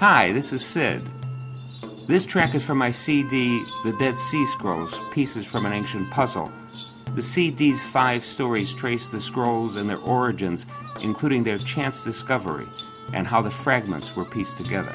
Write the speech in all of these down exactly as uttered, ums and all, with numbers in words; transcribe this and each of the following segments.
Hi, this is Sid. This track is from my C D, The Dead Sea Scrolls, Pieces from an Ancient Puzzle. The C D's five stories trace the scrolls and their origins, including their chance discovery, and how the fragments were pieced together.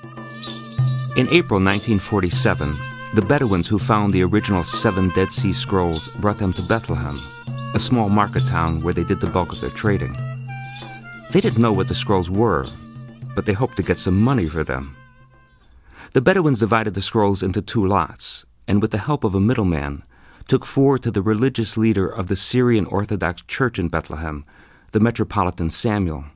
In April nineteen forty-seven, the Bedouins who found the original seven Dead Sea Scrolls brought them to Bethlehem, a small market town where they did the bulk of their trading. They didn't know what the scrolls were, but they hoped to get some money for them. The Bedouins divided the scrolls into two lots, and with the help of a middleman, took four to the religious leader of the Syrian Orthodox Church in Bethlehem, the Metropolitan Samuel.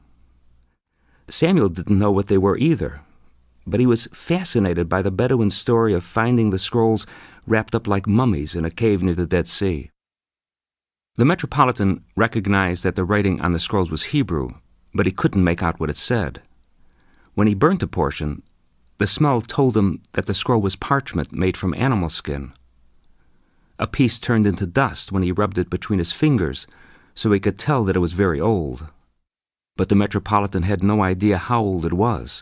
Samuel didn't know what they were either, but he was fascinated by the Bedouin story of finding the scrolls wrapped up like mummies in a cave near the Dead Sea. The Metropolitan recognized that the writing on the scrolls was Hebrew, but he couldn't make out what it said. When he burnt a portion, the smell told him that the scroll was parchment made from animal skin. A piece turned into dust when he rubbed it between his fingers, so he could tell that it was very old. But the Metropolitan had no idea how old it was.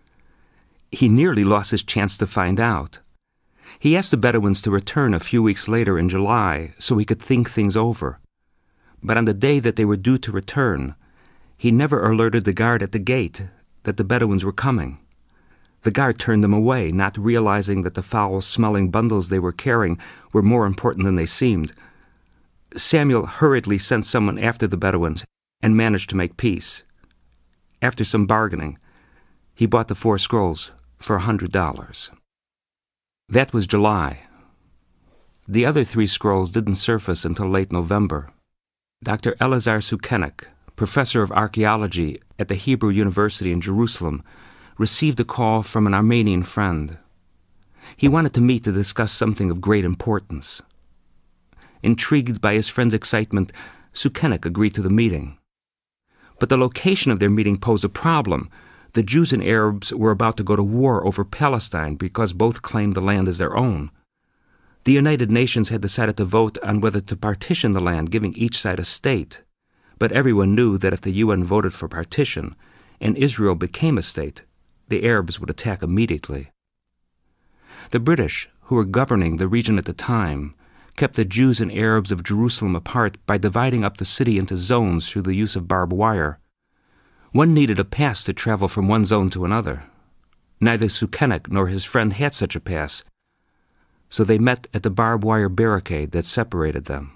He nearly lost his chance to find out. He asked the Bedouins to return a few weeks later in July so he could think things over. But on the day that they were due to return, he never alerted the guard at the gate that the Bedouins were coming. The guard turned them away, not realizing that the foul-smelling bundles they were carrying were more important than they seemed. Samuel hurriedly sent someone after the Bedouins and managed to make peace. After some bargaining, he bought the four scrolls for a hundred dollars. That was July. The other three scrolls didn't surface until late November. Doctor Elazar Sukenik, professor of archaeology at the Hebrew University in Jerusalem, received a call from an Armenian friend. He wanted to meet to discuss something of great importance. Intrigued by his friend's excitement, Sukenik agreed to the meeting. But the location of their meeting posed a problem. The Jews and Arabs were about to go to war over Palestine because both claimed the land as their own. The United Nations had decided to vote on whether to partition the land, giving each side a state. But everyone knew that if the U N voted for partition and Israel became a state, the Arabs would attack immediately. The British, who were governing the region at the time, kept the Jews and Arabs of Jerusalem apart by dividing up the city into zones through the use of barbed wire. One needed a pass to travel from one zone to another. Neither Sukenik nor his friend had such a pass, so they met at the barbed wire barricade that separated them.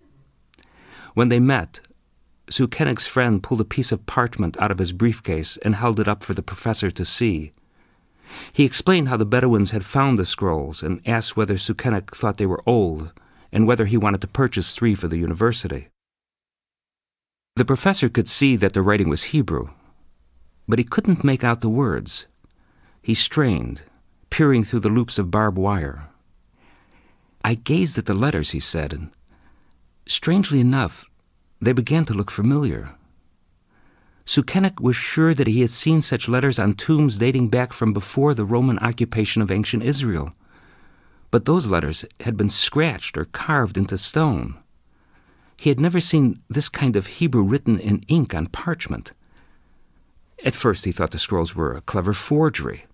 When they met, Sukenik's friend pulled a piece of parchment out of his briefcase and held it up for the professor to see. He explained how the Bedouins had found the scrolls and asked whether Sukenik thought they were old and whether he wanted to purchase three for the university. The professor could see that the writing was Hebrew, but he couldn't make out the words. He strained, peering through the loops of barbed wire. I gazed at the letters, he said, and strangely enough, they began to look familiar. Sukenik was sure that he had seen such letters on tombs dating back from before the Roman occupation of ancient Israel. But those letters had been scratched or carved into stone. He had never seen this kind of Hebrew written in ink on parchment. At first he thought the scrolls were a clever forgery.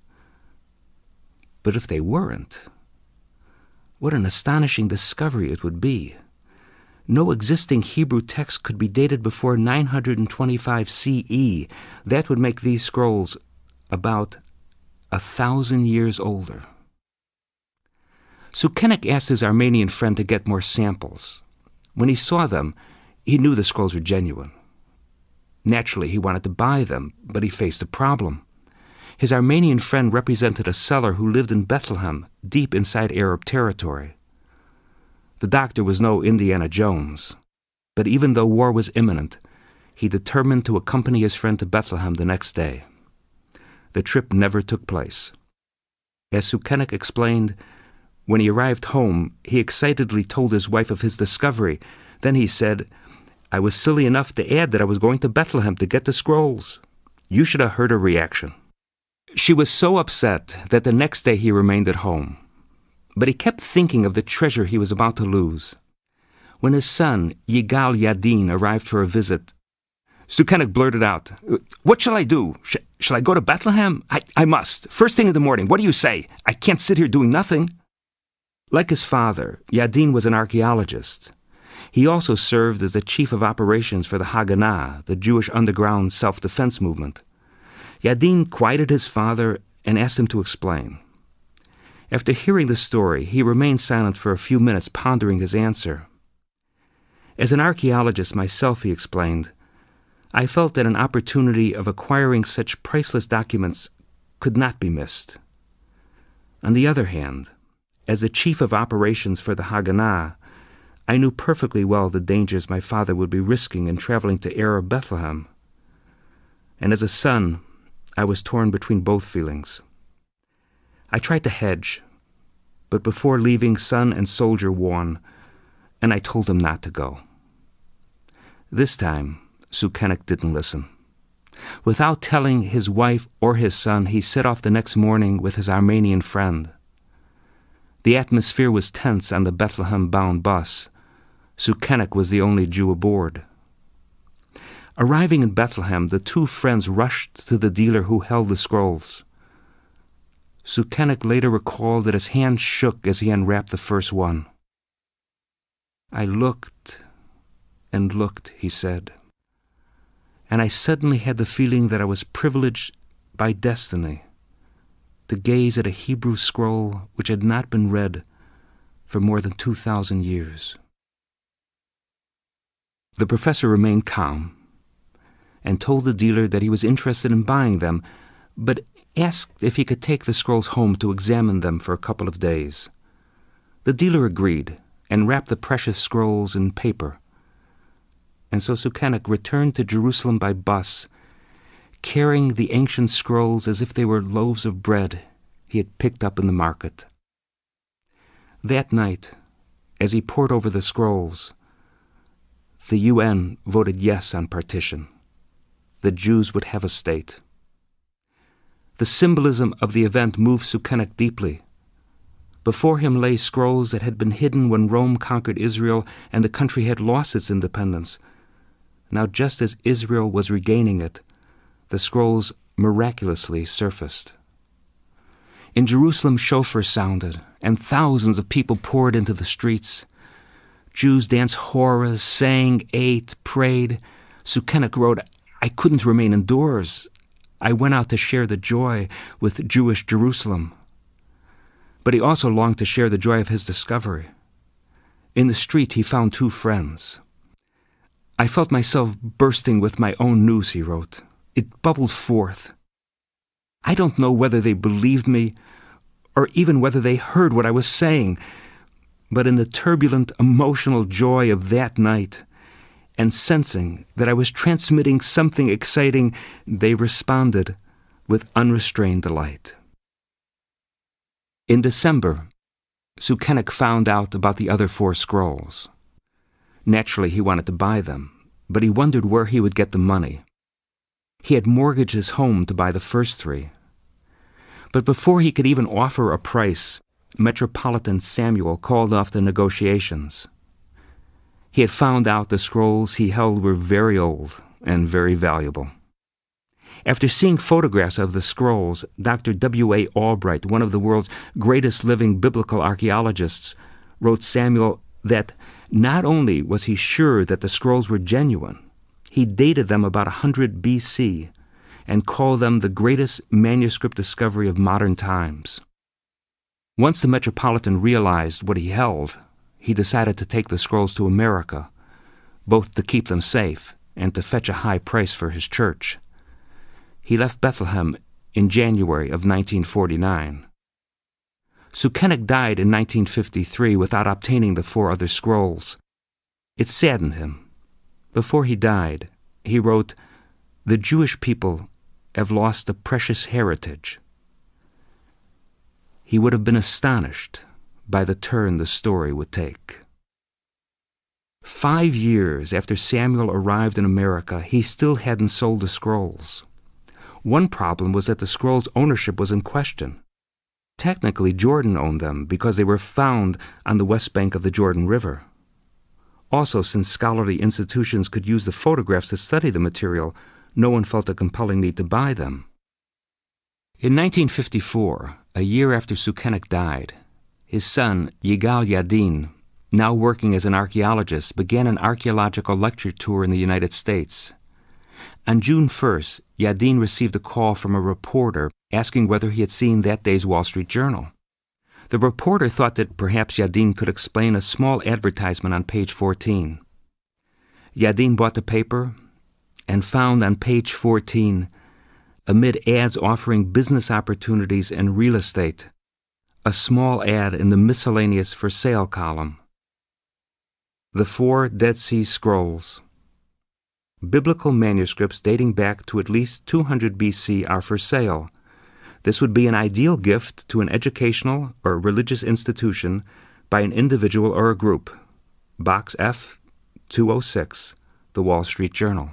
But if they weren't, what an astonishing discovery it would be. No existing Hebrew text could be dated before nine hundred twenty-five C E. That would make these scrolls about a thousand years older. Sukenik asked his Armenian friend to get more samples. When he saw them, he knew the scrolls were genuine. Naturally, he wanted to buy them, but he faced a problem. His Armenian friend represented a seller who lived in Bethlehem, deep inside Arab territory. The doctor was no Indiana Jones, but even though war was imminent, he determined to accompany his friend to Bethlehem the next day. The trip never took place. As Sukenik explained, when he arrived home, he excitedly told his wife of his discovery. Then he said, I was silly enough to add that I was going to Bethlehem to get the scrolls. You should have heard her reaction. She was so upset that the next day he remained at home. But he kept thinking of the treasure he was about to lose. When his son, Yigal Yadin, arrived for a visit, Sukenik blurted out, "What shall I do? Sh- shall I go to Bethlehem? I, I must. First thing in the morning. What do you say? I can't sit here doing nothing." Like his father, Yadin was an archaeologist. He also served as the chief of operations for the Haganah, the Jewish underground self-defense movement. Yadin quieted his father and asked him to explain. After hearing the story, he remained silent for a few minutes, pondering his answer. As an archaeologist myself, he explained, I felt that an opportunity of acquiring such priceless documents could not be missed. On the other hand, as the chief of operations for the Haganah, I knew perfectly well the dangers my father would be risking in traveling to Arab Bethlehem. And as a son, I was torn between both feelings. I tried to hedge, but before leaving, son and soldier won, and I told him not to go. This time, Sukenik didn't listen. Without telling his wife or his son, he set off the next morning with his Armenian friend. The atmosphere was tense on the Bethlehem-bound bus. Sukenik was the only Jew aboard. Arriving in Bethlehem, the two friends rushed to the dealer who held the scrolls. Sukenik later recalled that his hand shook as he unwrapped the first one. I looked and looked, he said, and I suddenly had the feeling that I was privileged by destiny to gaze at a Hebrew scroll which had not been read for more than two thousand years. The professor remained calm and told the dealer that he was interested in buying them, but asked if he could take the scrolls home to examine them for a couple of days. The dealer agreed and wrapped the precious scrolls in paper. And so Sukenik returned to Jerusalem by bus, carrying the ancient scrolls as if they were loaves of bread he had picked up in the market. That night, as he pored over the scrolls, the U N voted yes on partition. The Jews would have a state. The symbolism of the event moved Sukenik deeply. Before him lay scrolls that had been hidden when Rome conquered Israel and the country had lost its independence. Now, just as Israel was regaining it, the scrolls miraculously surfaced. In Jerusalem, shofars sounded, and thousands of people poured into the streets. Jews danced horas, sang, ate, prayed. Sukenik wrote, I couldn't remain indoors. I went out to share the joy with Jewish Jerusalem. But he also longed to share the joy of his discovery. In the street, he found two friends. I felt myself bursting with my own news, he wrote. It bubbled forth. I don't know whether they believed me or even whether they heard what I was saying, but in the turbulent, emotional joy of that night, and sensing that I was transmitting something exciting, they responded with unrestrained delight. In December, Sukenik found out about the other four scrolls. Naturally, he wanted to buy them, but he wondered where he would get the money. He had mortgaged his home to buy the first three. But before he could even offer a price, Metropolitan Samuel called off the negotiations. He had found out the scrolls he held were very old and very valuable. After seeing photographs of the scrolls, Doctor W A Albright, one of the world's greatest living biblical archaeologists, wrote Samuel that not only was he sure that the scrolls were genuine, he dated them about one hundred B C and called them the greatest manuscript discovery of modern times. Once the Metropolitan realized what he held, he decided to take the scrolls to America, both to keep them safe and to fetch a high price for his church. He left Bethlehem in January of nineteen forty-nine. Sukenik died in nineteen fifty-three without obtaining the four other scrolls. It saddened him. Before he died, he wrote, "The Jewish people have lost a precious heritage." He would have been astonished by the turn the story would take. Five years after Samuel arrived in America, he still hadn't sold the scrolls. One problem was that the scrolls' ownership was in question. Technically, Jordan owned them because they were found on the west bank of the Jordan River. Also, since scholarly institutions could use the photographs to study the material, no one felt a compelling need to buy them. In nineteen fifty-four, a year after Sukenik died, his son, Yigal Yadin, now working as an archaeologist, began an archaeological lecture tour in the United States. On June first, Yadin received a call from a reporter asking whether he had seen that day's Wall Street Journal. The reporter thought that perhaps Yadin could explain a small advertisement on page fourteen. Yadin bought the paper and found on page fourteen, amid ads offering business opportunities and real estate, a small ad in the miscellaneous for sale column. The Four Dead Sea Scrolls. Biblical manuscripts dating back to at least two hundred B C are for sale. This would be an ideal gift to an educational or religious institution by an individual or a group. Box F, two oh six, The Wall Street Journal.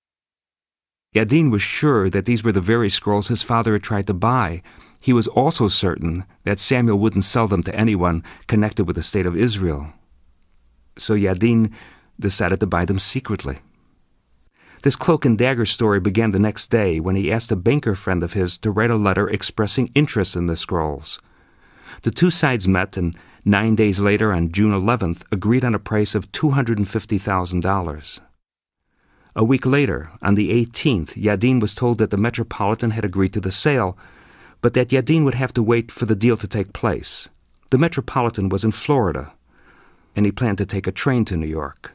Yadin was sure that these were the very scrolls his father had tried to buy. He was also certain that Samuel wouldn't sell them to anyone connected with the state of Israel. So Yadin decided to buy them secretly. This cloak and dagger story began the next day when he asked a banker friend of his to write a letter expressing interest in the scrolls. The two sides met and nine days later, on June eleventh, agreed on a price of two hundred fifty thousand dollars. A week later, on the eighteenth, Yadin was told that the Metropolitan had agreed to the sale, but that Yadin would have to wait for the deal to take place. The Metropolitan was in Florida, and he planned to take a train to New York.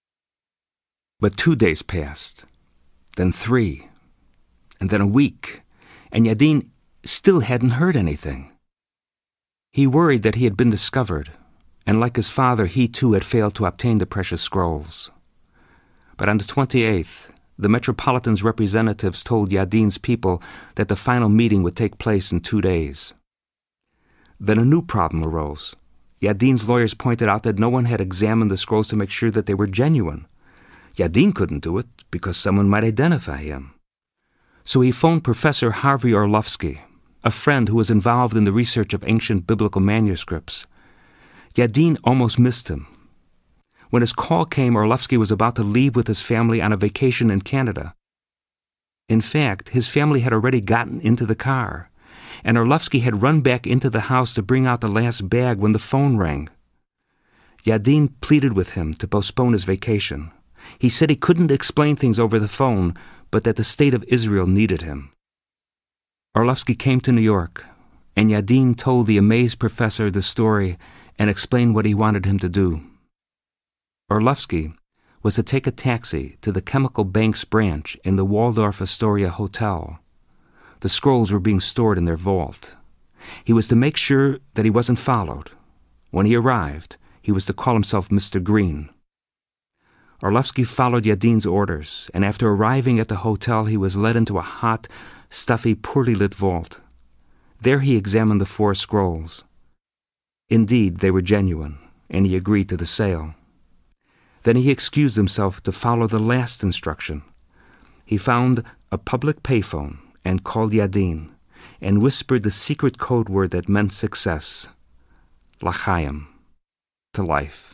But two days passed, then three, and then a week, and Yadin still hadn't heard anything. He worried that he had been discovered, and like his father, he too had failed to obtain the precious scrolls. But on the twenty-eighth, the Metropolitan's representatives told Yadin's people that the final meeting would take place in two days. Then a new problem arose. Yadin's lawyers pointed out that no one had examined the scrolls to make sure that they were genuine. Yadin couldn't do it because someone might identify him. So he phoned Professor Harvey Orlovsky, a friend who was involved in the research of ancient biblical manuscripts. Yadin almost missed him. When his call came, Orlovsky was about to leave with his family on a vacation in Canada. In fact, his family had already gotten into the car, and Orlovsky had run back into the house to bring out the last bag when the phone rang. Yadin pleaded with him to postpone his vacation. He said he couldn't explain things over the phone, but that the state of Israel needed him. Orlovsky came to New York, and Yadin told the amazed professor the story and explained what he wanted him to do. Orlovsky was to take a taxi to the Chemical Banks branch in the Waldorf Astoria Hotel. The scrolls were being stored in their vault. He was to make sure that he wasn't followed. When he arrived, he was to call himself Mister Green. Orlovsky followed Yadin's orders, and after arriving at the hotel, he was led into a hot, stuffy, poorly lit vault. There he examined the four scrolls. Indeed, they were genuine, and he agreed to the sale. Then he excused himself to follow the last instruction. He found a public payphone and called Yadin, and whispered the secret code word that meant success, L'chaim, to life.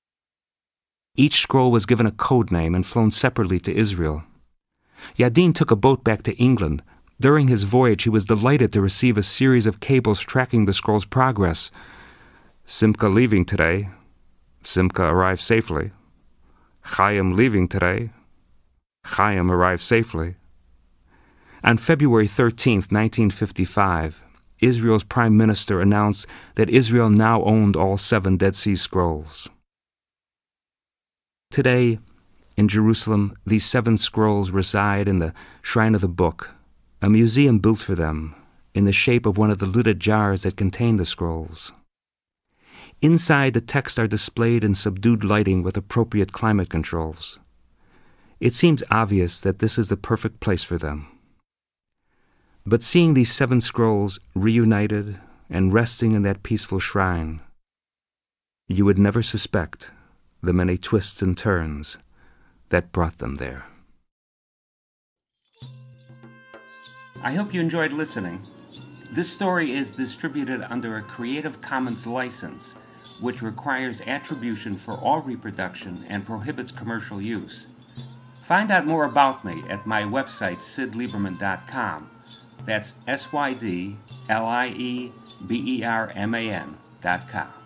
Each scroll was given a code name and flown separately to Israel. Yadin took a boat back to England. During his voyage, he was delighted to receive a series of cables tracking the scroll's progress. Simcha leaving today. Simcha arrived safely. Chaim leaving today. Chaim arrived safely. On February thirteenth, nineteen fifty-five, Israel's prime minister announced that Israel now owned all seven Dead Sea Scrolls. Today, in Jerusalem, these seven scrolls reside in the Shrine of the Book, a museum built for them in the shape of one of the lidded jars that contain the scrolls. Inside, the texts are displayed in subdued lighting with appropriate climate controls. It seems obvious that this is the perfect place for them. But seeing these seven scrolls reunited and resting in that peaceful shrine, you would never suspect the many twists and turns that brought them there. I hope you enjoyed listening. This story is distributed under a Creative Commons license. which requires attribution for all reproduction and prohibits commercial use. Find out more about me at my website, sid lieberman dot com. That's S Y D L I E B E R M A N dot com.